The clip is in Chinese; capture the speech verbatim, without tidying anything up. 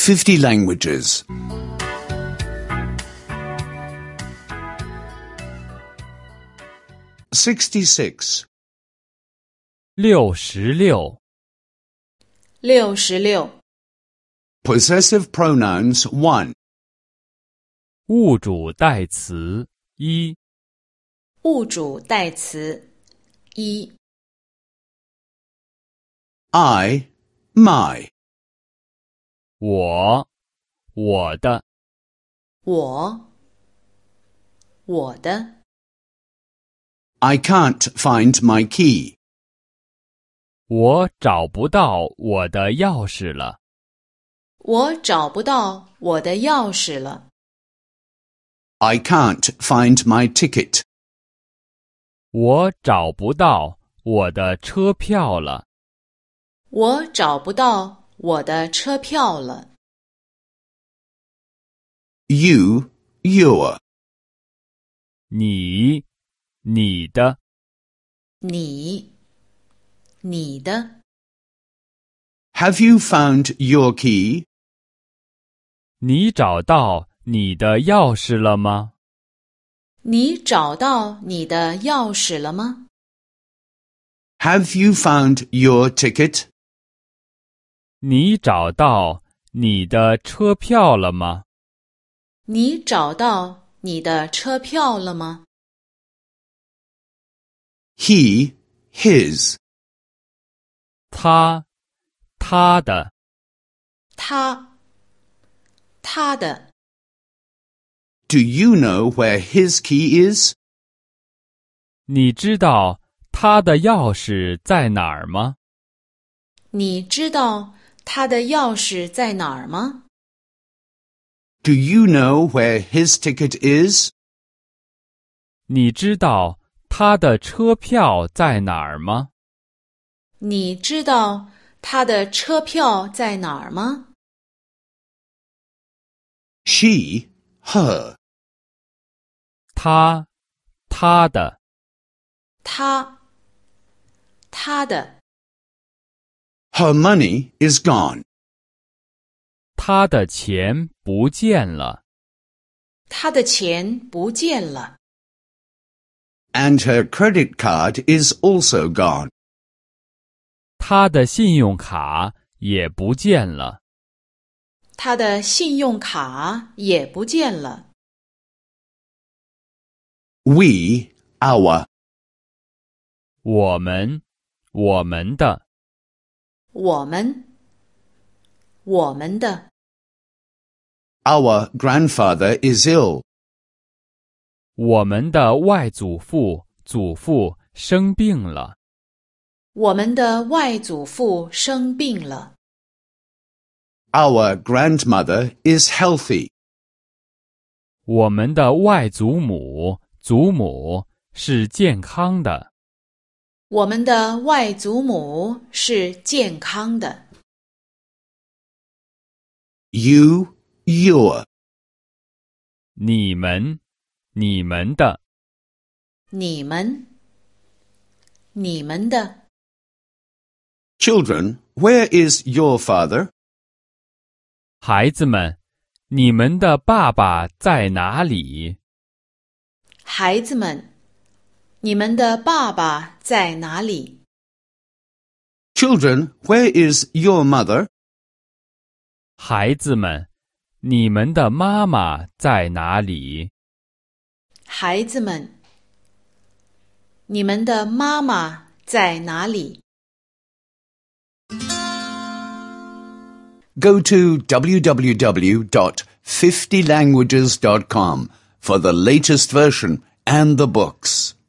fifty languages. Sixty-six. 六十六， 六十六， Possessive pronouns one. 物主代词一， 物主代词一， I, my. 我，我的， 我，我的， I can't find my key. 我找不到我的钥匙了。 我找不到我的钥匙了。 I can't find my ticket. 我找不到我的车票了。 我找不到我的车票了。 You, your. 你，你的， 你，你的， Have you found your key? 你找到你的钥匙了吗？ 你找到你的钥匙了吗？ Have you found your ticket? 你找到你的车票了吗？ 你找到你的车票了吗？ He, his. 他，他的， 他，他的， Do you know where his key is? 你知道他的钥匙在哪儿吗？ 你知道他的钥匙在哪儿吗？ Do you know where his ticket is? 你知道他的车票在哪儿吗？ 你知道他的车票在哪儿吗？ She, her. 他，他的， 他，他的， Her money is gone. 他的钱不见了。 他的钱不见了。 And her credit card is also gone. 他的信用卡也不见了。 他的信用卡也不见了。 We, our. 我们，我们的， 我们，我们的， Our grandfather is ill. 我们的外祖父、祖父生病了。 我们的外祖父生病了。 Our grandmother is healthy. 我们的外祖母、祖母是健康的。 我们的外祖母是健康的。 You, your. 你们，你们的， 你们，你们的， Children, where is your father? 孩子们，你们的爸爸在哪里？ 孩子们，你们的爸爸在哪里？ Children, where is your mother? 孩子们，你们的妈妈在哪里？ 孩子们，你们的妈妈在哪里？ Go to w w w dot fifty languages dot com for the latest version and the books.